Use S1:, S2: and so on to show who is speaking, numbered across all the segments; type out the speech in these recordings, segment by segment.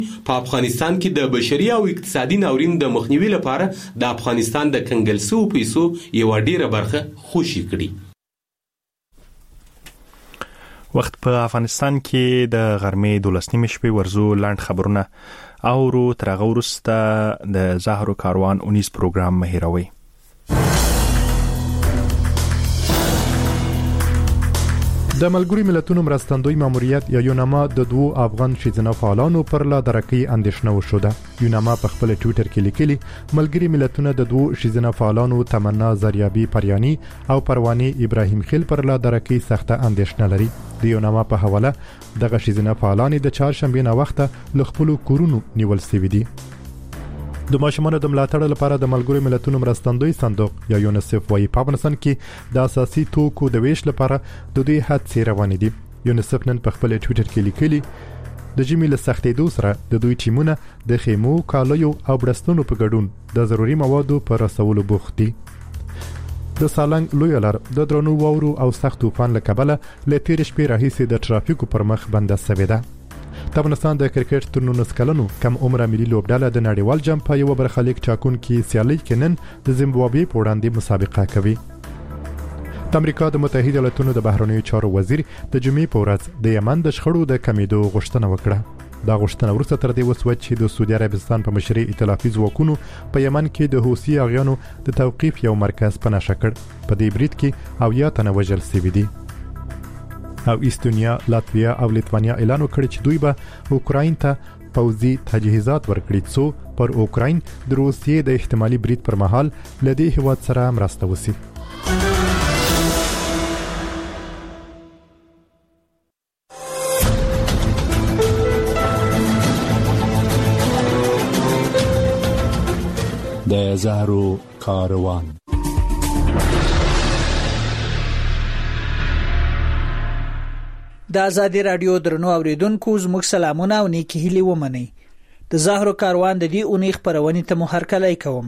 S1: په افغانستان کې د بشري او اقتصادي ناورین د مخنیوي لپاره د افغانستان د کنګل شویو پیسو یوه ډیره برخه خوشي کړي.
S2: وخت په افغانستان کې د غرمې 12 شپې ورزو لاند خبرونه اورو. تر هغه وروسته د زهرو کاروان 19 پروګرام مهیروي.
S3: د ملګرو ملتونو مرستندوی ماموریت یا یوناما د 2 افغان ښځینه فعالانو پر لا درکې اندېښنه وشوده. یوناما په خپل ټوئیټر کې لیکلي ملګري ملتونه د 2 ښځینه فعالانو تمنا زریابی پریانی او پروانی ابراهیم خیل پر لا درکې سخته اندېښنه لري. د یوناما په حواله دغه ښځینه فعالان د چهارشنبه نه وخته له خپل کورونو نیول شوي دي. د ماشومانو د ملاتړ لپاره د ملګرو ملتونو مرستندوی صندوق یا یونیسف وايي په افغانستان کې د اساسي توکو د ویش لپاره د دوی هڅې روانې دي. یونیسف نن په خپل ټوئیټر کې لیکلي د جمی له سختېدو سره د دوی ټیمونه د خیمو، کالیو او برستونو په ګډون د ضروري موادو پر رسولو بوخت دي. د سالنګ لوی لار د درنو واورو او سخت طوفان له کبله له تیر شپې راهیسې د ترافیکو پر مخ بنده شوې ده. د افغانستان د کرکټ تر 19 کلنو کم عمره ملي لوبډله د نړیوال جام په یو برخلیک ټاکونکي سیالي کې نن د زیمبابوې په وړاندې مسابقه کوي. د امریکا د متحده ایالاتونو د بهرنیو چارو وزیر د جمعې په ورځ د یمن د شخړو د کمیدو غوښتنه وکړه. دا غوښتنه وروسته تر دې وسوه چې د سعودي عربستان په مشرۍ ائتلافي ځواکونو په یمن کې د حوثي اغیانو د توقيف یو مرکز پناه کړ. په دې برید کې 80 تنه وژل شوي دي. او استونیا، لاتویا او لیتوانیا اعلان وکړ چې دوی به اوکراین ته پوځي تجهیزات ورکړي څو پر اوکراین د روسیې د احتمالي برید پر مهال لدې هیواد سره مرسته وسی.
S4: د زهرو کاروان.
S5: د آزادي رادیو درنو اوریدونکو زموږ سلامونه او نیکی هیلې ومنئ. د زهرو کاروان د دې اونۍ خبرونې ته مو هرکلی کوم.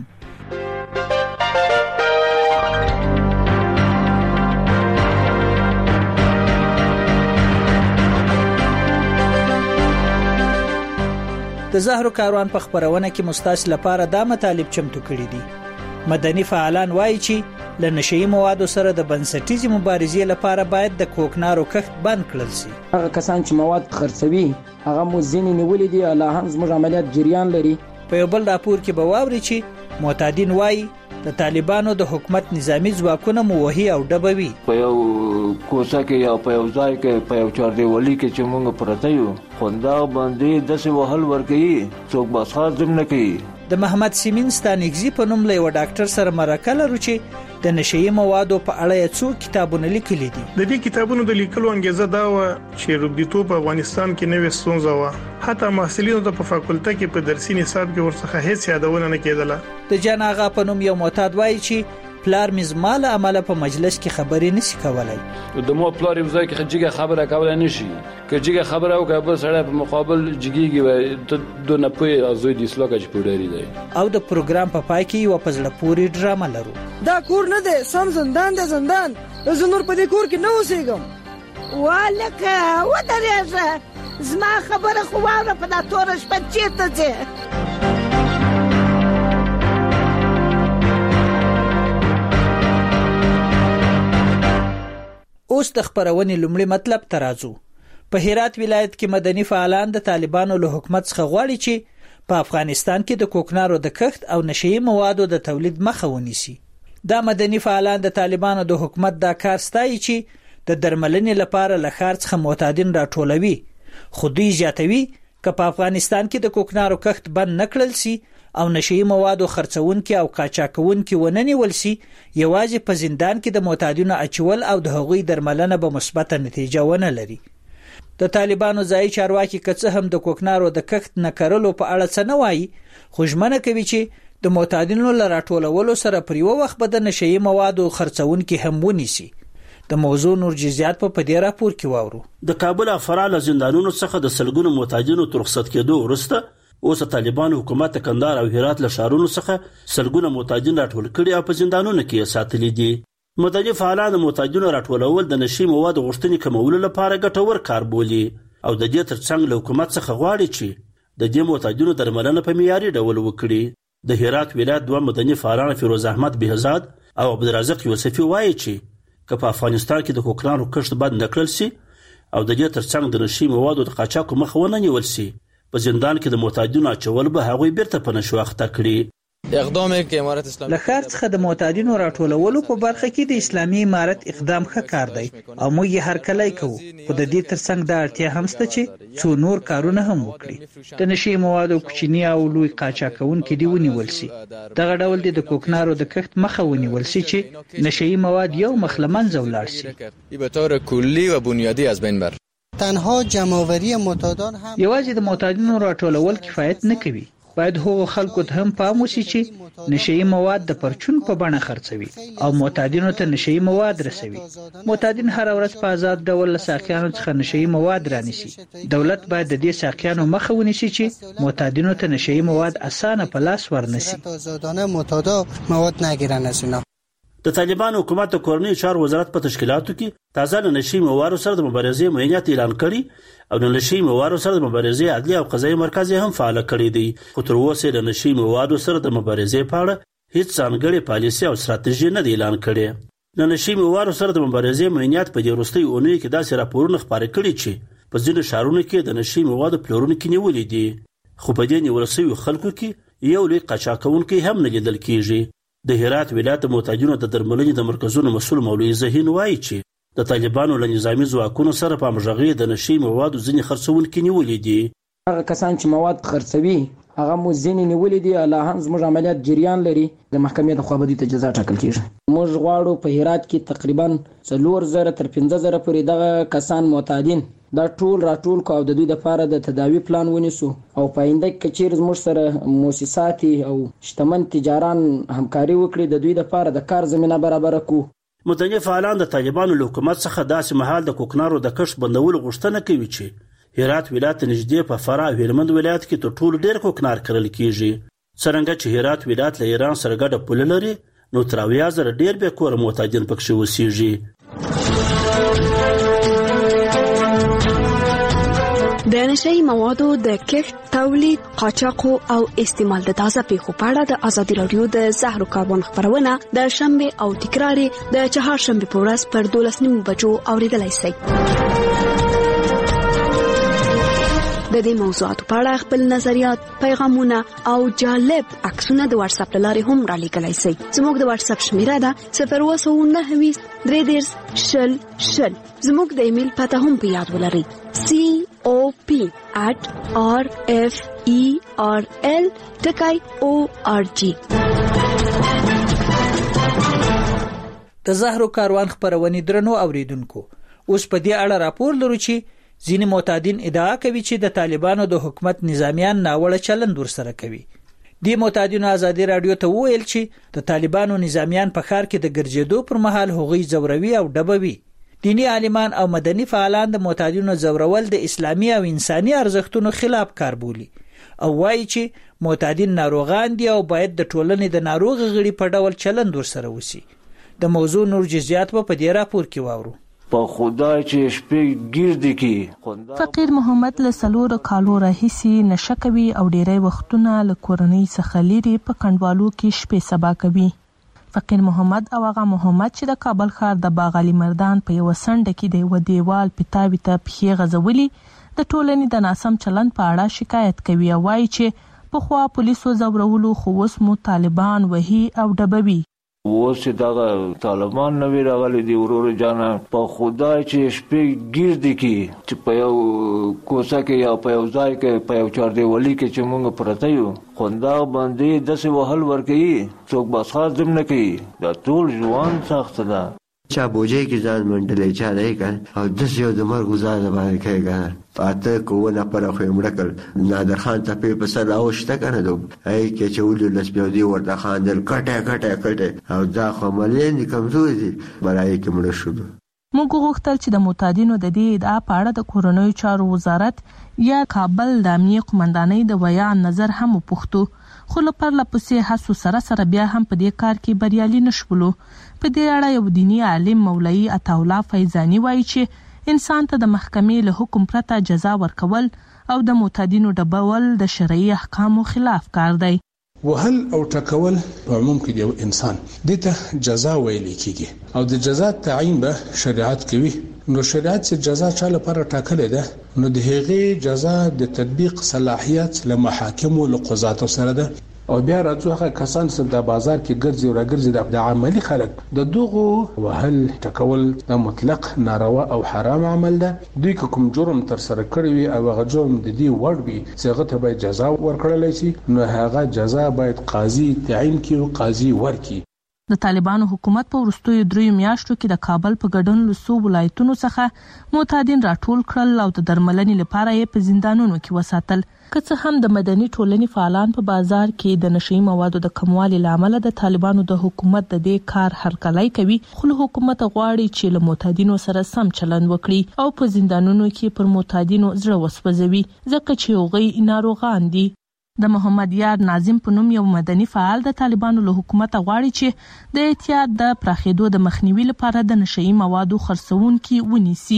S5: د زهرو کاروان په خبرونه کې مستاس لپاره دا مطالب چمتو کړي دي. مدني فعالان وایي چې له نشئی موادو سره د بنسټیزي مبارزې لپاره باید د کوکنارو کښت بند کړل شي.
S6: هغه کسان چې مواد خرڅوي هغه مو ځینې نیولې دي، لا هم زموږ عملیات جریان لري.
S5: په یو بل راپور کې به واوري چې معتادین وایي د طالبانو د حکومت نظامی ځواکونه موهي او ډبوي.
S7: په یو کوڅه کې یا په یو ځای کې په یو چاردیوالي کې چې موږ پرته یو خوندا باندې داسې وهل ورکوي څوک بس خاصم نه کوي.
S5: د محمد سیمین ستانګزی په نوم له یو ډاکټر سره مرکه لرو چې د نشئی موادو په اړه څو کتابونه لیکلي دي.
S8: د دې کتابونو د لیکلو انګیزه دا و چې روبديتو په افغانستان کې نوې ستونزه و. حتی محصلینو د په فاکولټه کې په درسي نصاب کې ورڅخه هیڅ یادونه نه کېدله.
S5: د جان آغا په نوم یو معتاد وایي چې پلار مزماله عمله په مجلس کې خبرې نشي کولای.
S9: د مو پلار یو ځای کې جګه خبره کولای نشي. که جګه خبره او کبل سره په مقابل جګیږي و د نه پوي ازوی د اسلوګه چې پوډری دی.
S5: او د پروګرام په پای کې یو پزړه پوری ډرامه لرو.
S10: دا کور نه دی، سم زندان دی. زندان زه نور په دې کور کې نه اوسېږم.
S11: والکه ودرېږه زما خبره خو واوره په دا توره شپه چېرته ځې؟
S5: اوس د خبرونې لومړی مطلب ته راځو. په هرات ولایت کې مدني فعالان د طالبانو له حکومت څخه غواړي چې په افغانستان کې د کوکنارو د کښت او نشئی موادو د تولید مخه ونیسي. دا مدني فعالان د طالبانو د حکومت دا کار ستایي چې د درملنې لپاره له ښار څخه معتادین راټولوي، خو دوی زیاتوي که په افغانستان کې د کوکنارو کښت بند نکړل شي او نشئی موادو خرڅونکي او قاچاقونکي وننیول شي، یوازې په زندان کې د معتادینو اچول او د هغوی درملنه به مثبته نتیجه ونه لري. د طالبانو ځایي چارواکي که څه هم د کوکنارو د کښت نه کرلو په اړه څه نه وایي، خو ژمنه کوي چې د معتادینو له راټولولو سره پر یو وخت به د نشئی موادو خرڅونکي هم ونیسي. د موضوع نور جزئیات په دې راپور کې واورو.
S12: د کابل او فراه له زندانونو څخه د سلګونو معتادینو تر رخصت کېدو وروسته اوس طالبانو حکومت کندهار او هرات له ښارونو څخه سلګونه معتادین راټول کړي او په زندانونو کې ساتلي دي. مدني فعالان د معتادینو راټولول د نشئی موادو غوښتنې کمولو لپاره ګټور کار بولي او د دې ترڅنګ له حکومت څخه غواړي چې د دې معتادینو درملنه په معیاري ډول وکړي. د هرات ولایت دوه مدني فعالان فیروز احمد بهزاد او عبدالرزاق یوسفي وایي چې که په افغانستان کې د کوکنارو کښت بند نکړل شي او د دې ترڅنګ د نشي موادو د قاچاقو مخه ونه نیول شي، په زندان کې د معتادینو اچول به هغوی بیرته په نشو اخته کړي.
S13: اقدامي کې امارت اسلامي
S5: له ښار څخه د معتادینو راټولولو په برخه کې د اسلامي امارت اقدام ښه کار دی او موږ یې هر کله کوو، خو د دې ترڅنګ دا اړتیا هم شته چې څو نور کارونه هم وکړي. د نشي موادو کوچني او لوی قاچاقونکي دی ونیول شي. دغه ډول د کوکنارو د کښت مخه ونیول شي چې نشي مواد یو مخ له منځه ولاړ شي.
S13: به طور کلی و بنیادی از بین بر
S14: تنها جمعآوری معتادان هم
S5: یوازې د معتادینو راټولول کفایت نه کوي. باید هغو خلکو ته هم پام وشي چې نشئی مواد د پرچون په بڼه خرڅوي او معتادینو ته نشئی مواد رسوي. معتادین هر ورځ په آزاد ډول له ساقیانو څخه نشئی مواد رانیسي. دولت باید د دې ساقیانو مخه ونیسي چې معتادینو ته نشئی مواد اسانه په لاس ورنسي.
S14: آزادانه معتادا مواد نگیرن از اینا.
S12: د طالبان حکومت د کورنۍ چارو وزارت په تشکیلاتو کې تازه له نشي موادو سره د مبارزې معینیت اعلان کړي او د نشي موادو سره د مبارزې عدلي او قضایي مرکز هم فعال کړی دی، خو تر اوسه د نشي موادو سره د مبارزې په اړه هیڅ ځانګړې پالیسي او ستراتیژي نه دی اعلان کړې. د نشي موادو سره د مبارزې معینیت په دې وروستۍ اونۍ کې داسې راپورونه خپاره کړي چې په ځینو ښارونو کې د نشي موادو پلورونکي نیولي دي، خو په دې نیول شویو خلکو کې یو لوی قاچاقونکی هم نه لیدل کیږي. د هرات ولایت د معتادینو د درملنې د مرکزونو مسؤل مولوي زهین وایي چې د طالبانو له نظامي ځواکونو سره په همغږۍ د نشي موادو ځینې خرڅونکي نیولي دي.
S6: هغه کسان چې مواد خرڅوي هغه مو ځینې نیولي دي، لا هم زموږ عملیات جریان لري. د محکمې د خوا به دوی ته جزا ټاکل کیږي. موږ غواړو په هرات کې تقریبا 4000 تر 15000 پورې دغه کسان معتادین دا ټول راټول کو او د دوی لپاره د تداوی پلان ونیسو او په آینده کې چیرې زموږ سره مؤسسات او شتمن تجاران همکاري وکړي د دوی لپاره د کار زمينه برابر کړو.
S12: مدني فعالان د طالبانو له حکومت څخه داسې مهال د کوکنارو د کښت بندولو غوښتنه کوي چې هرات ولایت نږدې په فراه او هلمند ولایت کې تر ټولو ډېر کوکنار کرل کیږي. څرنګه چې هرات ولایت له ایران سره ګډه پوله لري نو تر 8000 ډېر بې کوره معتادین پکښې اوسېږي.
S15: د نشئی موادو د کښت، تولید، قاچاقو او استعمال د تازه پیښو په اړه د ازادي راډیو د زهرو کاربن خبرونه د شنبه او تکرار د چهارشنبه په ورځ پر 12:30 بجو اوریدلای شئ. د دې موضوعاتو په اړه خپل نظریات، پیغامونه او جالب عکسونه د واتس اپ لارې هم را لیږلی شئ. زموږ د واتس اپ شمیره ده 029 3 0 زموږ د ایمیل پته هم په یاد ولرئ cop@referl.org.
S5: د زهرو کاروان خبرونه درنو اوریدونکو، اوس په دې اړه راپور لرو چې ځینې معتادین ادعا کوي چې د طالبانو د حکومت نظامیان ناوړه چلند ورسره کوي. د معتادینو ازادي راډیو ته وویل چې د طالبانو نظامیان په ښار کې د ګرځېدو پر مهال هغوی زوروي او ډبوي. دینی عالمان او مدني فعالان د معتادینو زورول د اسلامي او انساني ارزښتونو خلاف کار بولي او وایي چې معتادین ناروغان دي او باید د ټولنې د ناروغ غړي په ډول چلند ورسره وسی. د موضوع نور جزئیات په دې راپور کې واورو.
S7: په خدای چې شپې ګرځي کې
S16: فقیر محمد له 4 کالو راهیسې نشه کوي او ډیری وختونه له کورنۍ څخه لري په کندوالو کې شپې سبا کوي. فقیر محمد او هغه محمد چې د کابل ښار د باغ علي مردان په یو سنډه کې د یو دیوال پتاوي ته پښې غځولي د ټولنې د ناسم چلند په اړه شکایت کوي او وایي چې په خوا پولیسو زورولو خو اوس مو طالبان وهي او ډبوي.
S7: اوس چې دغه طالبان نوی راغلي دي ورور جانا په خدای چې شپې ګرځي کې چې په یو کوڅه کې یا په یو ځای کې په یو چاردیوالي کې چې موږ پرته یو خوندا باندې داسې وهل ورکوي څوک بس خاص دم نه کوي. دا ټول ژوند سخت ده.
S17: چا بوجه کې ځان منډلې چا نه کړ او داسې یو د مرګ گزار باندې کوي پاته کوونه پر خو مړکل نادر خان ته په سر اوشته کنه دو اي کې چولې لسبيو دی ورته خان دل کټه او دا خو ملین کمزوري دي برای کې مړ شو.
S16: موږ غوښتل چې د معتادینو د دې ادعا په اړه د کورنۍ چارو وزارت یا کابل د امنیه قومندانۍ د بیان نظر هم وپوښتو، خو لپاره لپسې هڅو سره بیا هم په دې کار کې بریالي نشولو. په دې اړه یو دینی عالم مولوي عطا الله فیضانی وایي چې انسان ته د محکمې له حکم پرته جزا ورکول او د معتادینو ډبول د شرعي احکامو خلاف کار دی.
S18: وهل او ټکول په عموم کې د انسان دته جزا ویل کیږي او د جزا تعیین به شریعت کوي. نو شریعت چې جزا چا لپاره ټاکلې ده نو د هغې جزا د تطبیق صلاحیت له محاکم او قضاتو سره ده. او بیا راځو هغه کسان چې د بازار کې ګرځي او راګرځي د عملی خلک د دغو وهل ټکول د مطلق ناروا او حرام عمل ده. دوی کوم جرم تر سره کړی وي او هغه جرم د دې وړ وي چې هغه ته باید جزا ورکړل شي نو هغه جزا باید قاضي تعیین کړي او قاضي ورکړي.
S16: د طالبانو حکومت په وروستیو 3 میاشتو کې د کابل په ګډون له څو ولایتونو څخه معتادین راټول کړل او د درملنې لپاره یې په زندانونو کې وساتل. که څه هم د مدني ټولنې فعالان په بازار کې د نشئی موادو د کموالي لامل د طالبانو د حکومت د دې کار هرکلی کوي، خو له حکومت غواړي چې له معتادینو سره سم چلند وکړي او په زندانونو کې پر معتادینو زړه وسوځوي ځکه چې هغوی ناروغان دي. د محمد یار ناظم په نوم یو مدني فعال د طالبانو له حکومت غواړي چې د اعتیاد د پراخېدو د مخنیوي لپاره د نشئی موادو خرڅونکي ونیسي.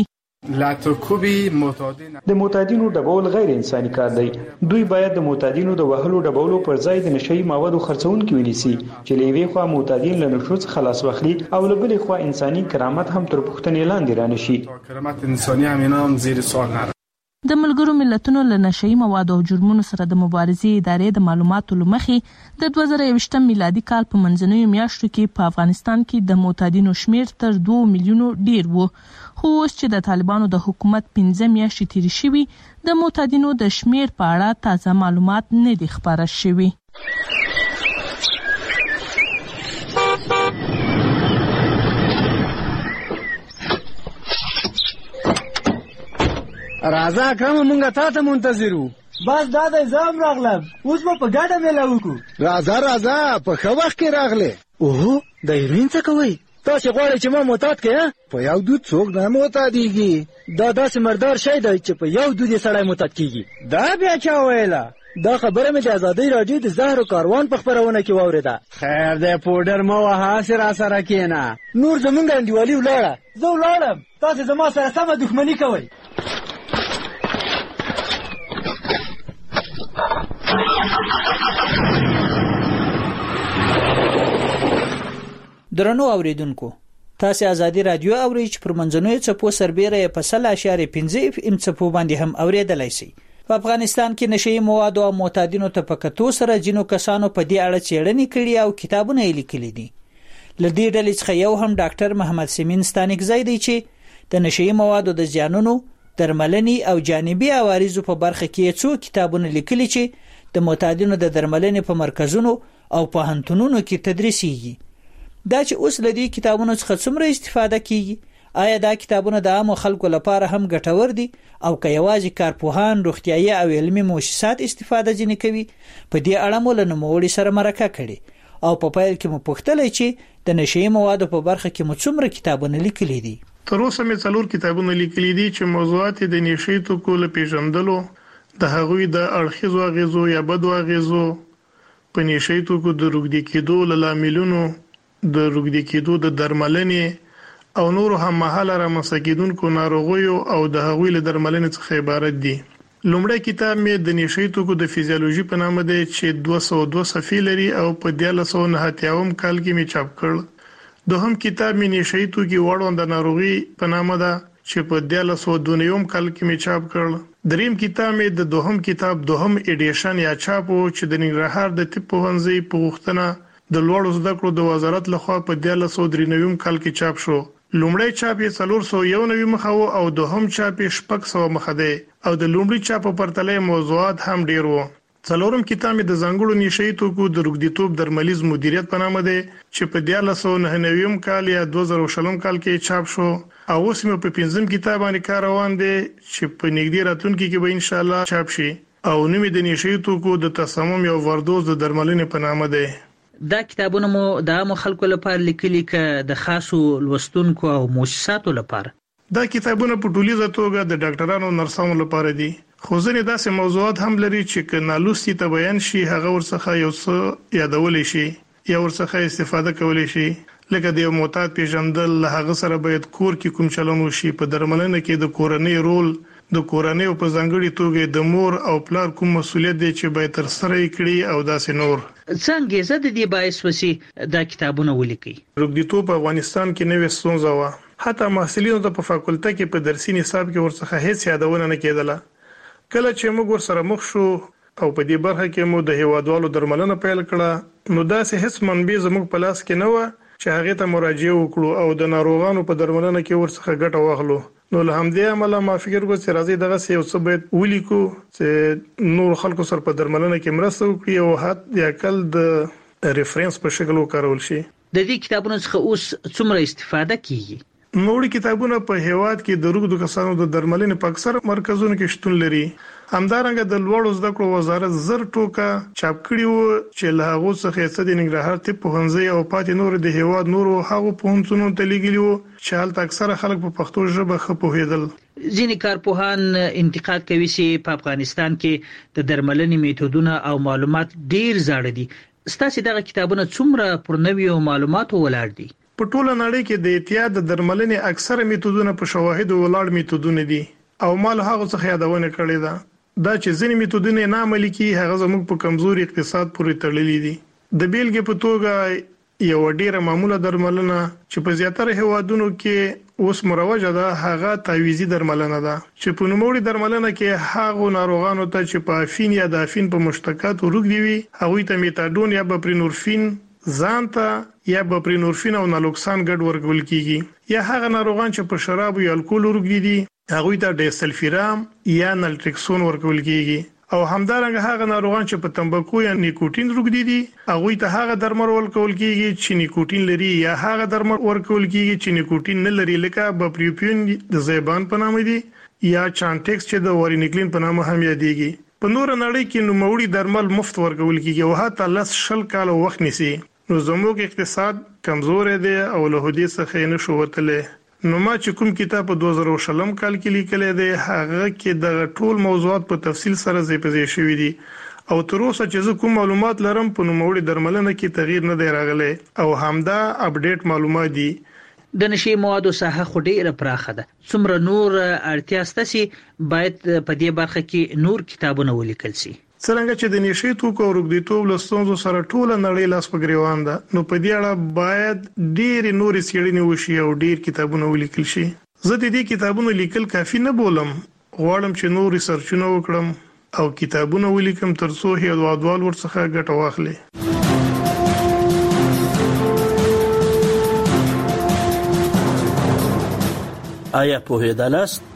S19: د معتادینو ډبول غیر انساني کار دی. دوی باید د معتادینو د وهلو ډبولو پر ځای د نشئی موادو خرڅونکي ونیسي چې له یوې خوا معتادین له نشو څخه خلاص واخلي او له بلې خوا انساني کرامت هم تر پوښتنې لاندې رانشي.
S18: کرامت انساني هم نه زیر سوال نه.
S16: د ملګرو ملتونو له نشئی موادو او جرمونو سره د مبارزې ادارې د معلوماتو لمخې د 2021 میلادي کال په منځنیو میاشتو کې په افغانستان کې د معتادینو شمیر تر 2 میلیونو ډیر و. خو اوس چې د طالبانو د حکومت 15 میاشتې تیرې شوي د معتادینو د شمیر په اړه تازه معلومات نه دي خپاره شوي.
S10: راځه کوم مونږه تا ته منتظرو. بس دا د زام راغلم اوس په ګډه میله وکړو.
S20: راځه په ښه وخت کې راغله.
S10: اوه د هیروین څه کوي؟ تاسو غواړئ چې ما معتاد کړئ؟
S20: په یو دود څوک نه معتادیږي.
S10: دا داسې مردار شی دی چې په یو دود یې سړی معتاد کیږي.
S20: دا بیا چا ویله؟
S10: دا خبره مې د ازادۍ راډیو د زهر کاروان په خبرونه کې واورېده.
S20: خیر دی پوډر مو وهاسې را سره کېنه.
S10: نور زمونږ انډیوالي ولاړه. زه ولاړم تاسو زما سره سمه دښمني کوئ.
S5: درنو اوریدونکو، تاسو ازادي رادیو اورئ چې پر منځنوي چپو سربېره یې په 0.5 FM چپو باندې هم اوریدلای شئ. په افغانستان کې نشئی مواد او معتادینو ته په کتو سره جنو کسانو په دې اړه څېړنې کړې او کتابونه یې لیکلي دي. له دې ډلې څخه یو هم ډاکټر محمد سیمین ستانکزی دی چې د نشئی موادو د زیانونو، درملنې او جانبي عوارضو په برخه کې څو کتابونه لیکلي چې د معتادینو د درملنې په مرکزونو او په پوهنتونونو کې تدریسیږي. دا چې اوس له دې کتابونو څخه څومره استفاده کیږي؟ آیا دا کتابونه د عامو خلکو لپاره هم ګټور دي او که یوازې کارپوهان، روغتیایي او علمي مؤسسات استفاده ځنې کوي؟ په دې اړه مو له نوموړي سره مرکه کړې او په پیل کې مو پوښتلی چې د نشئی موادو په برخه کې مو څومره کتابونه لیکلي دي.
S8: تر اوسه مې 4 کتابونه لیکلي دي چې موضوعات د نشئی توکو له پیژندلو، د هغوی د اړخیزو اغیزو یا بدو اغیزو، په نشئی توکو د روږدي کېدو له لاملونو، د روږدي کېدو د درملنې او نورو هم مهاله رامنځته کېدونکو ناروغیو او د هغوی له درملنې څخه عبارت دي. لومړی کتاب مې د نشئی توکو د فزیولوژي په نامه دی چې 202 صفحې لري او په 1999 کال کې مې چاپ کړ. دوهم کتاب مې نشئی توکي وړاندې ناروغي په نامه ده چې په 1992 کال کې مې چاپ کړ. دریم کتاب مې د دوهم کتاب دوهم ایډیشن یا چاپ چې د ننګرهار د طب پوهنځي په غوښتنه د لوړو زده کړو د وزارت لخوا په 1993 کال کې چاپ شو. لومړی چاپ یې 491 مخه او دوهم چاپ یې 600 مخه دی او د لومړي چاپ په پرتله موضوعات هم ډیر وو. څلورم کتاب د ځانګړو نشئی توکو د روږديتوب درملیز مدیریت په نامه دی چې په 1999 کال یا 2020 کال کې چاپ شو او اوس مې په 5م کتاب باندې کار روان دی چې په نږدې راتلونکي کې به ان شاء الله چاپ شي او نوم د نشئی توکو د تصمیم او وردوز د درملنې په نامه دی.
S5: دا کتابونه مو د عامو خلکو لپاره لیکلي که د خاصو لوستونکو او مؤسساتو لپاره؟
S8: دا کتابونه په ټولیزه توګه د ډاکټرانو او نرسانو لپاره دي، خو ځینې داسې موضوعات هم لري چې که نالوستي ته بیان شي هغه ورڅخه یو څه یادولی شي یا ورڅخه استفاده کولی شي. لکه د یو معتاد پیژندل، له هغه سره باید کور کې کوم چلن وشي، په درملنه کې د کورنۍ رول، د کورنۍ په ځانګړي توګه د مور او پلار کوم مسولیت دی چې باید تر سره کړي او داسې نور.
S5: څنګه زه د دې باعث وسی دا کتابونه ولیکي.
S8: روږديتوب په افغانستان کې نوې ستونزه و. حتی محصلینو ته په فاکولټه کې په درسي نصاب کې ورڅخه هیڅ یادونه نه کېدله. کله چې موږ ورسره مخ شو او په دې برخه کې مو د هیوادوالو درملنه پیل کړه، نو داسې هیڅ منبع زموږ په لاس کې نه و چې هغه ته مراجعه وکړو او د ناروغانو په درملنه کې ورڅخه ګټه واخلو. نو له همدې عمله ما فکر وکړ چې راځي دغه څه یو څه باید ولیکو چې نور خلکو سره په درملنه کې مرسته وکړي او حتی د عقل د ریفرنس په شکل وکارول شي.
S5: د دې کتابونو څخه اوس څومره استفاده کیږي؟
S8: نوړي کتابونه په هیواد کې د روغتیا کسانو د درملنې په اکثر مرکزونو کې شتون لري. همدارنګه د لوړو زده کړو وزارت زر ټوکا چاپ کړي وو چې له هغه څخه د ننګرهار طب پوهنځي او پاتې نور د هیواد نورو هغه پوهنتونونو ته لګیلي وو چې هلته اکثره خلک په پښتو ژبه ښه پوهیدل.
S5: ځینې کارپوهان انتقاد کوي چې په افغانستان کې د درملنې میتودونه او معلومات ډیر زاړه دي. ستاسو دغه کتابونه څومره پر نویو معلوماتو ولاړ دي؟
S8: په ټوله نړۍ کې د احتیاط د درملنې اکثره میتودونه په شواهدو ولاړ میتودونه دي او مال هغه څخه یادونه کړې ده. دا چې ځینې میتودونه نه عملي کیږي هغه زموږ په کمزوري اقتصاد پورې تړلې دي. د بیلګې په توګه یو ډیره معموله درملنه چې په زیاتره هیوادونو کې اوس مروجه ده هغه تعویزي درملنه ده چې په نوموړي درملنه کې هغه ناروغانو ته چې په افین یا د افین په مشتقات ورګ دی هغه ته میتادون یا بپرینورفین ځانته یا بپرینورفین او نالوکسان ګډ ورکول کیږي، یا هغه ناروغان چې په شراب یا الکول ورګ دي هغه ته ډیسلفیرام یا نلټریکسون ورکول کیږي، او همدارنګه هغه ناروغان چې په تمباکو یا نیکوتین روږدي دي هغه ته هغه درمل ورکول کیږي چې نیکوتین لري، یا هغه درمل ورکول کیږي چې نیکوتین نه لري لکه بپریوپین د زیبان په نامه دي یا چانټکس چې د وارینیکلین په نامه هم یادېږي. په نور نړۍ کې نوموړي درمل مفت ورکول کیږي او حتی لس شل کال وخت نیسي. نو زموږ اقتصاد کمزور دی او له هدي څخه نه شو وتلی. نو ما چې کوم کتاب په 2000 کال کې لیکل دی هغه کې د ټول موضوعات په تفصیل سره ځای شوی دي او تر اوسه چې زه کوم معلومات لرم په نوموړي درملنه کې تغییر نه دی راغلی او همدا اپډیټ معلومات دي.
S5: د نشي موادو ساحه خو ډیره پراخه ده. څومره نور اړتیا ستاسي باید په دې برخه کې نور کتابونه ولیکل شي؟
S8: څنګه چې د نشي توکو او روږديتوب له ستونزو سره ټوله نړۍ لاس په ګریوان ده، نو په دې اړه باید ډېر نور څېړنې وشي او ډېر کتابونه ولیکل شي. زه د دې کتابونو لیکل کافي نه بولم، غواړم چې نور ریسرچونه وکړم او کتابونه ولیکم ترڅو هیوادوال ورڅخه ګټه واخلي.
S12: آیا پوهیدلاست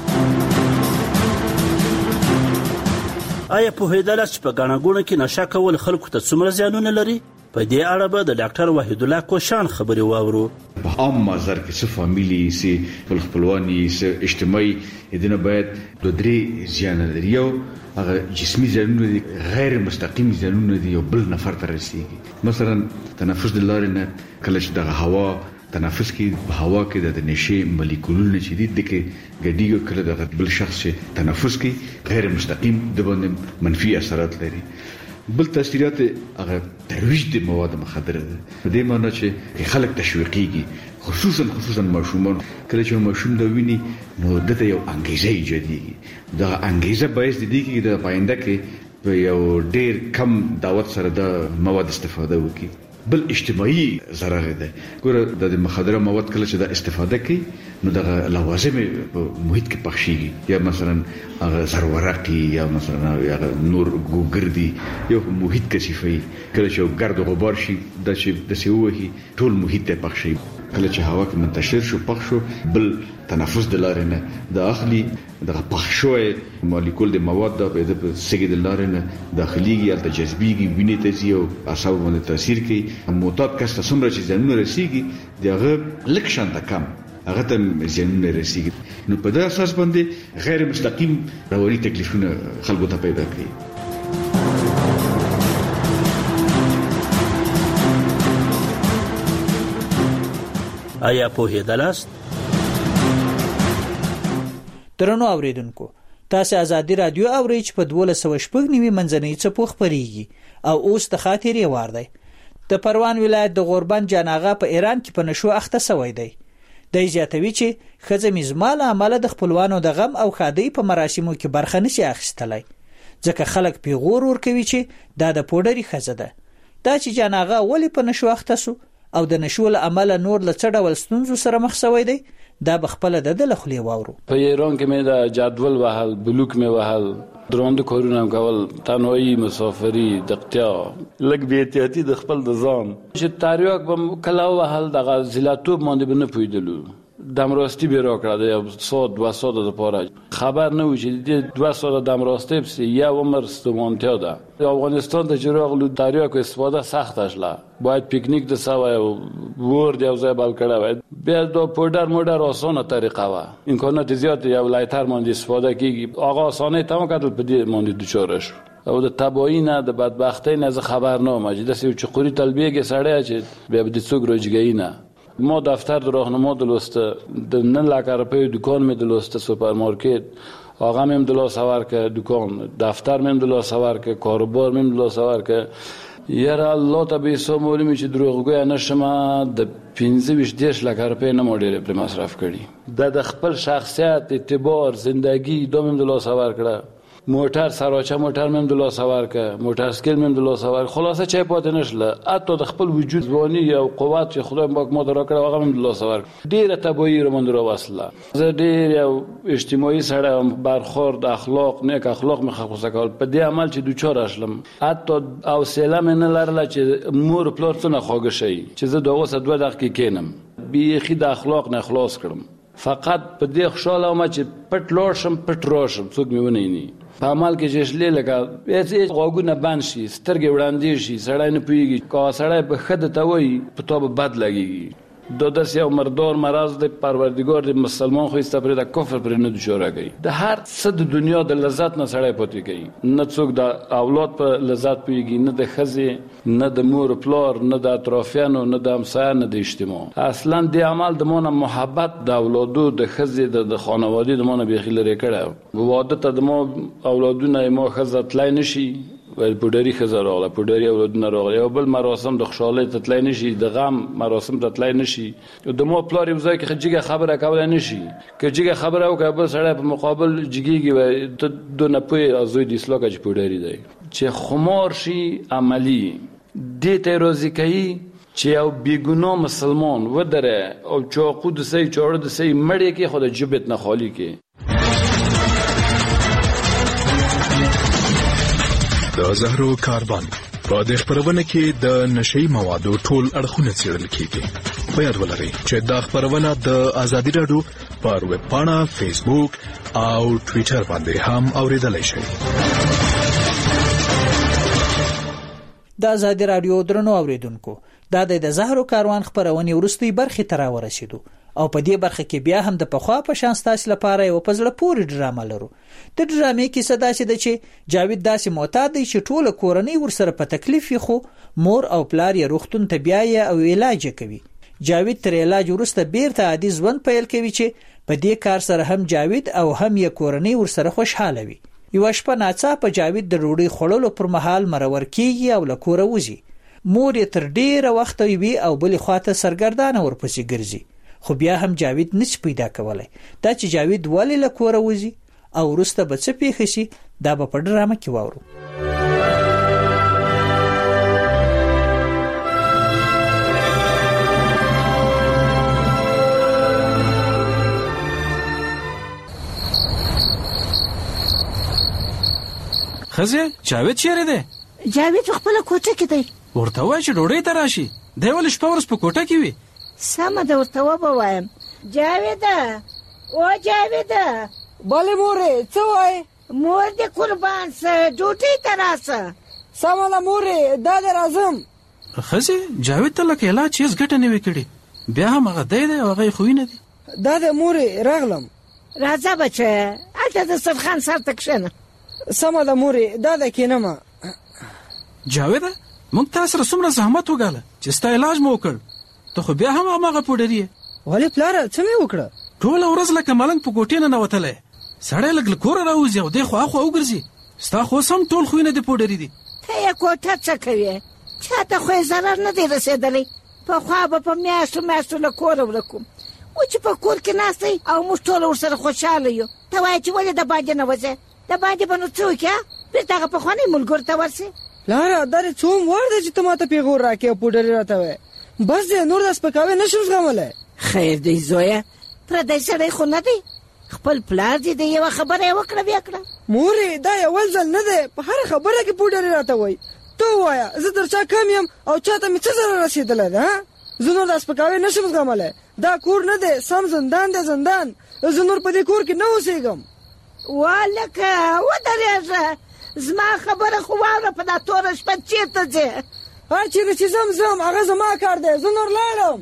S12: چې په غاڼګونه کې نشه کول خلکو ته څومره زیانونه لري؟ په دې اړه به د ډاکټر وحید الله کوشان خبري واورو.
S21: په عام مازر کې څه فامیلی سي خپلواني سي اجتماعي دنه باید د درې زیان لري. یو هغه جسمي زیانونه دي، غیر مستقیم زیانونه دي، یو بل نفر ته رسیږي. مثلا تنفس د لارې نه کله چې د هوا تنفس کې په هوا کې د نشي مالیکولونه چې دي د کې ګډیږي کله د بل شخص چې تنفس کې غیر مستقیم د باندې منفي اثرات لري. بل تاثیرات هغه ترویج د مواد مخدره ده. په دې معنی چې خلک تشویقيږي، خصوصا ماشومان کله چې ماشوم د ویني نو دته یو انګیزه ایجادېږي. دا انګیزه باعث دي چې د پاینده کې په یو ډیر کم دعوت سره د مواد استفاده وکړي. بل اجتماعي ضرر ده. ګوره د مخدره مواد کله چې د استفاده کوي نو د لوازم په محیط کې پخشيږي، یا مثلا هغه زرورقي یا مثلا نور ګوګردي یو محیط کثیفي. کله چې ګرد او غبار شي د چې د سیوهي ټول محیط ته پخشي. کله چې هوا کې منتشر شو پخ شو بل تنفس د لارې نه د اخلي د پخشوي مالیکول د مواد د په سګي د لارې نه داخليږي یا د جذبيږي وینې ته ځي او اعصاب باندې تاثیر کوي. معتاد کس ته څومره چې ځانونه رسیږي دغه لک شانته کم هغه ته ځانونه رسیږي. نو په دې اساس باندې غیر مستقیم رواني تکلیفونه خلکو ته پیدا کوي.
S12: آیا پوهیدلاست؟
S5: درنو اوریدونکو، تاسو ازادي رادیو اورئ چې په 1290 منځنۍ څپو خبريږي او اوس د خاطرې وار دی. د پروان ولایت د غوربند جاناغه په ایران کې په نشو اخته سوی دی. د زیاتوي چې ښځه میزمال عمله د خپلوانو د غم او ښادۍ په مراسمو کې برخه نشي اخیستلی، ځکه خلک پیغور ورکوي چې دا د پوډري ښځه ده. دا چې جان آغا ولې په نشو اخته سو او د نشو له امله نور له څه ډول ستونزو سره مخ شوی دی، دا به خپله د ده له خولې واورو.
S9: په ایران کې مې د جدول وهل، بلوک مې وهل، درانده کارونه هم کول، تنهایی، مسافري، دقتیا، لږ بې احتیاطي د خپل د ځان چې تریاک به کله وهل، دغه زیلاتوب باندې به نه پوهېدلو. دمراستی به را کړه د 100-2 ساعت لپاره، خبر نه و چې د 2 ساعت دمراستی پسې یو عمر ستومانتیا ده. افغانستان ته چې راغلو تریاک استفاده سخته شله، باید پیکنیک د سوی او ورد یو ځای بل کړی وای. بیا د پوډر موډر اسانه طریقه وه، امکانات زیات یو لایتر باندې استفاده کېږي. هغه اسانۍ ته وکتل، په دې باندې دچاره شو او د تباهي نه د بدبختۍ نه زه خبر نه وم چې داسې یو چقوري تلبیږي سړی چې بیا به د څوک راجګوي نه. ما دفتر د راهنما دلسته، د 9 لک روپیو دکان مې دلسته، سوپرمارکت آقا میم دلاس ورکه، دکان دفتر میم دلاس ورکه، کاروبار میم دلاس ورکه. یاره الله ته به حساب معلومه چې دروغگوی نشم، د 15-20 لک روپۍ نه ما ډېرې پرې مصرف کړي. د خپل شخصیت، اعتبار، زندگی دا میم دلاس ورکړه. موټر سراچه موټر مم د لاس ورکه، موټر سکیل مم د لاس ورکه، خلاصه چای پاتې نشله. حتی د خپل وجود ځواني او قوت چې خدای پاک ما درکړ هغه مم د لاس ورکه. ډیره تباهي رو من وصله. زه ډیر یو اجتماعي سره برخورد، اخلاق، نیک اخلاق مې خصوصا کول. په دې عمل چې دوچار اشلم، حتی او سلام نه لرله چې مور پلار څنګه خواږه شي چې زه دغه 2 دقیقې کینم، بیخي د اخلاق نه خلاص کړم. فقط په دې خوشاله وم چې پټ لاړ شم، پټ راشم، څوک مې ونه ویني. په عمل کې چې شلې لکه هیڅ غوږونه بند شي، سترګې وړاندې شي، سړی نه پوهېږي. که سړی به ښه درته وایي په تا به بد لګېږي. دا داسې یو مردار مرض دی. پروردګار د مسلمان خو ایسته پرې د کفر پرې نه دچاره کوي. د هر څه د دنیا د لذت نه سړی پاتې کوي. نه څوک د اولاد په لذت پوهېږي، نه د ښځې، نه د مور پلار، نه د اطرافیانو، نه د همسایه، نه د اجتماع. اصلا د عمل د مانه محبت د اولادو، د ښځې، د خانوادې د مانه بیخي لرې کړی. واده ته د ما اولادونه ما ښځه تلی نشي، ویل پوډري ښځه راغله، پوډري اولادونه راغله. یو بل مراسم د خوشحالۍ ته تلی نشي، د غم مراسم ته تلی نشي. د ما پلار یو ځای کې جګه خبره کولی نشي. که جګه خبره وکړه بل سړی په مقابل جګېږي، وایي ته دو نه پوهې زوی د اصلاح که چې پوډري دی. چې خمار شي عملي دې ته یې راضي کوي چې یو بېګناه مسلمان ودره او چاقو د سۍ چاړه د سۍ مړې کې خو د جبت نه خالي کې.
S1: د زهرو کاروان په دې خبرونه کې د نشئی موادو ټول اړخونه څېړل کیږي. په یاد ولرئ چې دا خبرونه د ازادي رادیو پر ویب پاڼه، فیسبوک او ټوئیټر باندې هم اوریدلای شئ.
S5: د ازادي رادیو درنو اوریدونکو، دا د زهرو کاروان خبرونه ورستي برخه تر ورسېدو او په دې برخه کې بیا هم د پخوا په شان ستاسو لپاره یو پزړه پورې ډرامه لرو. د ډرامې کیسه داسې ده چې جاوید داسې معتاد دی چې ټوله کورنۍ ورسره په تکلیف خو مور او پلار یې روغتون ته بیایي او علاج کوي. جاوید تر علاج وروسته بیرته عادي ژوند پیل کوي چې په دې کار سره هم جاوید او هم یې کورنۍ ورسره خوشحاله وي. یو شپه ناڅاپه جاوید د ډوډۍ خوړلو پر مهال مرور کیږي او له کوره وځي. مور یې تر ډیره وخت وي او بلې خواته سرګردانه ورپسې ګرځي. خو بیا هم جاوید نڅ پیدا کولای. دا چې جاوید ولې له کوره وځي او وروسته به څه پیښ شي دا به په ډرامه کې واورو.
S22: خزه جاوید چیرې دی؟
S11: جاوید خپل کوټه کې دی.
S22: ورته وای چې ډوډۍ ته راشي. دی ولې شپه ورځ په کوټه کې وي؟
S11: سمه ده ورته ووایم. جاویده، او جاویده.
S10: بله مورې، څه وایې؟
S11: مور دې قربان سه، ډوډۍ ته راسه.
S10: سمه ده مورې، دا دې راځم.
S22: ښځې جاوید ته لکه علاج هېڅ ګټه نه وي کړې، بیا هم هغه دی او هغه یې خوینه دي.
S10: دا ده مورې، راغلم.
S11: راځه بچه، هلته د سرخان سر ته کښېنه.
S10: سمه ده مورې، دا ده کښېنمه.
S22: جاویده، موږ تا سره څومره زحمت وګاله چې ستا علاج مو وکړ، ته خو بیا هم هماغه پوډري یې.
S10: ولې پلاره څه مې وکړه؟
S22: ټوله ورځ لکه ملنګ په کوټې نه ننوتلی، سړی لږ له کوره راوځي او دی خوا خوا وګرځي. ستا خو اوس هم ټول خویونه د پوډري دي.
S11: ته یې کوټه څه کوې؟ چاته خو یې ضرر نه دی رسېدلی. پخوا به په میاشتو میاشتو له کوره ورکوم، او چې په کور کې ناستئ او موږ ټول ورسره خوشحاله یو ته وایې چې ولې د باندې نه وځې د باندې به نو څه وکړې بېرته هغه پخواني ملګرو ته ورسې
S10: لاره دا دې څوم وار دی چې ته ماته پیغور راکې او پوډرې راته وایې بس دی نور دا سپکاوی نشم زغملی
S11: خیر دی زویه پردی سړی خو نه دی خپل پلار دې د یوه خبره یې وکړه بیا کړه
S10: مورې دا اول ځل نه دی په هره خبره کې پوډرې راته وایي ته ووایه زه در چا کم یم او چاته مې څه ضرر رسېدلی ده زه نور دا سپکاوی نشم زغملی دا کور نه دی سم زندان دی زندان زه نور په دې کور کې نه اوسېږم
S11: والکه ودرېږه زما خبره خو واوره په دا توره شپه چېرته ځې
S10: هر چېرې چې ځم هغه زما کار دی زه نور لاړم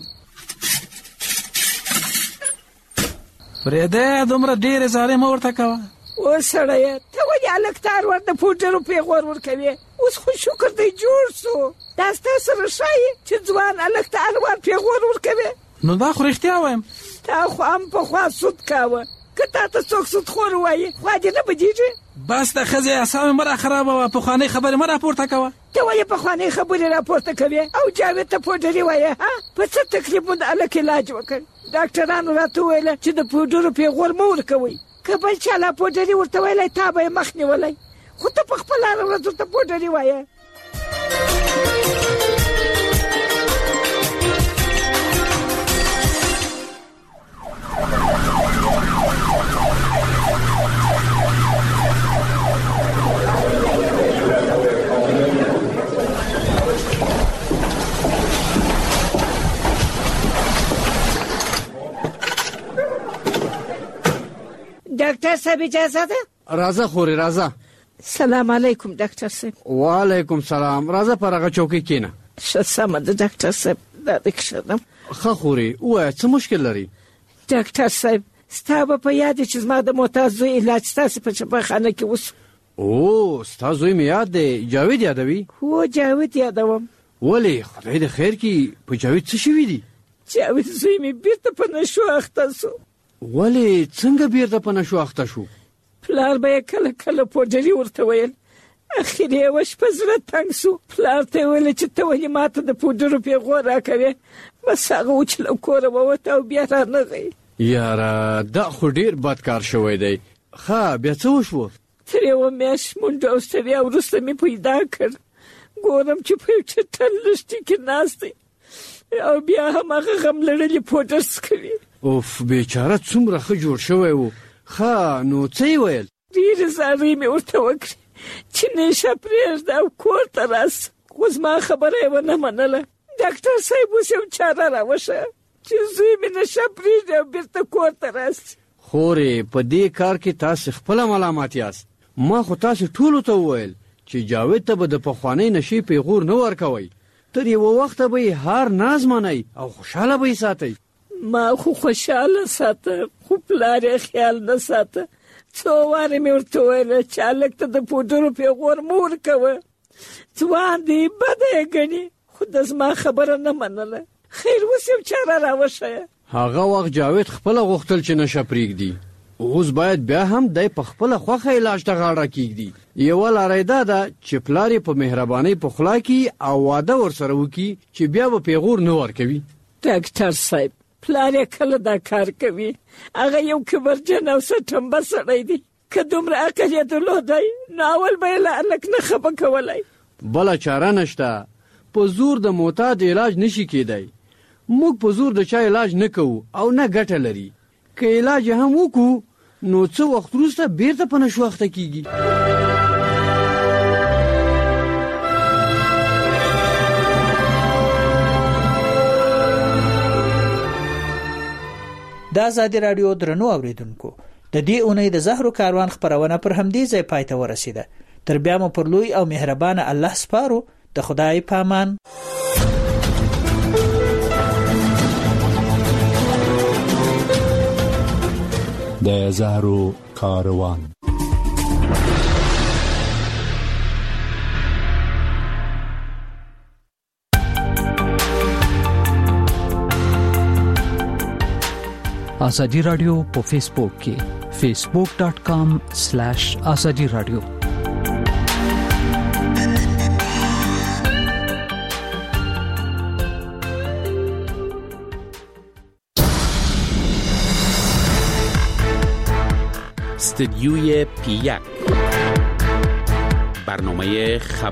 S22: فرېدی دومره ډېرې زارۍ مه ورته کوه
S11: اوس سړیه ته ولې هلک ته هر وخت د پوډرو پیغور ورکوې اوس خو شکر دی جوړ سو دا ستا سره ښایي چې ځوان هلک ته هر وخت پیغور ورکوې
S22: نو دا خو رښتیا وایم
S11: تا خو هم پخوا سود کاوه که تا ته څوک سودخور ووایي خوا دې نه بدېږي
S22: بس د ښځې اعصاب مه راخرابوه پخوانۍ خبرې مه راپورته کوه
S11: ته ولې پخوانۍ خبرې راپورته کوې او جاوید ته پوډرې وایې ها په څه تکلیف مو د هلک علاج وکړ ډاکټرانو راته وویله چې د پوډرو پیغور مه ورکوئ که بل چا لا پوډري ورته ویلی تا به یې مخ نیولی خو ته په خپله هره ورځ ورته پوډري وایه ډاکټر صاحب اجازه ده
S20: راځه خورې راځه
S11: سلام علیکم ډاکټر صاحب
S20: وعلیکم سلام راځه پر هغه چوکۍ کښېنه
S11: ښه سمه ده ډاکټر صاحب دا دې کښېنم
S20: ښه خورې ووایه څه مشکل لري
S11: ډاکټر صاحب ستا به په یاد چې زما د معتاد زوی علاج ستاسې په شفاخانه کې وسو
S20: او ستا زوی مې یاد دی جاوید یادوي
S11: هو جاوید یادوم
S20: ولې خدای دې خیر کړي په جاوید څه شوي دي
S11: جاوید زوی مې بېرته په نشو اخته سو
S20: ولې څنګه بیرته په نشو اخته شو
S11: پلار به یې کله کله پوډري ورته ویل اخر یې وش په زړه تنګ سو پلار ته یې ویل چې ته ولې ماته د پوډرو پیغور راکوې بس هغه و چې له کوره ووته او بیا رانغی
S20: یاره دا خو ډېر بد کار شوی دی ښه بیا څه وشوه
S11: تر یوه میاشت منډه او ستړیا وروسته مې پیدا کړ ګورم چې په یو چټل لښتي کې ناست دی او بیا هم هغه غم لړلي پوډر څکوي
S20: اوف بیچاره څومره ښه جوړ شوی و ښه نو څه یې ویل
S11: ډېرې زارۍ مې ورته وکړې چې نشه پرېږده او کور ته راسه خو زما خبره یې ونه منله ډاکټر صاحب اوس یو چاره راوښیه چې زوی مې نشه پرېږدي او بېرته کور ته راسي
S20: خورې په دې کار کې تاسې خپله ملامت یاست ما خو تاسې ټولو ته وویل چې جاوید ته به د پخوانۍ نشې پیغور نه ورکوئ تر یوه وخته به یې هار ناز منئ او خوشحاله به یې ساتئ
S11: ما خو خوشحاله ساته خو پلار یې خیال نه ساته څو وارې مې ورته ویله چې هلک ته د پوډرو پیغور مه ورکوه ځوان دی بده یې ګڼي خو د زما خبره نه منله خیر اوس یو چاره راوښیه
S20: هغه وخت جاوید خپله غوښتل چې نشه پرېږدي اوس باید بیا هم دی په خپله خوښه علاج ته غاړه کېږدي یوه لاره یې دا ده چې پلار یې په مهربانۍ پخلا کړي او واده ورسره وکړي چې بیا به پیغور نه ورکوي
S11: ډاکټر صاحب پلار یې کله دا کار کوي هغه یو کبرجن او سټمبه سړی دی که دومره عقل یې درلودی نو اول به یې له هلک نه خفه کولی
S20: بله چاره نشته په زور د معتاد علاج نشي کېدی موږ په زور د چا علاج نه کوو او نه ګټه لري که علاج هم وکړو نو څه وخت وروسته بیرته په نشو اخته کېږي
S5: د ازادي راډیو درنو اوریدونکو د دې اونۍ د زهرو کاروان خبرونه پر همدې ځای پای ته ورسیده تر بیا مو پر لوی او مهربان الله سپارو د خدای پامان
S4: د زهرو کاروان
S2: ازادي رادیو په فیسبوک کې facebook.com/azadi radio
S3: استدیوی P1 برنامه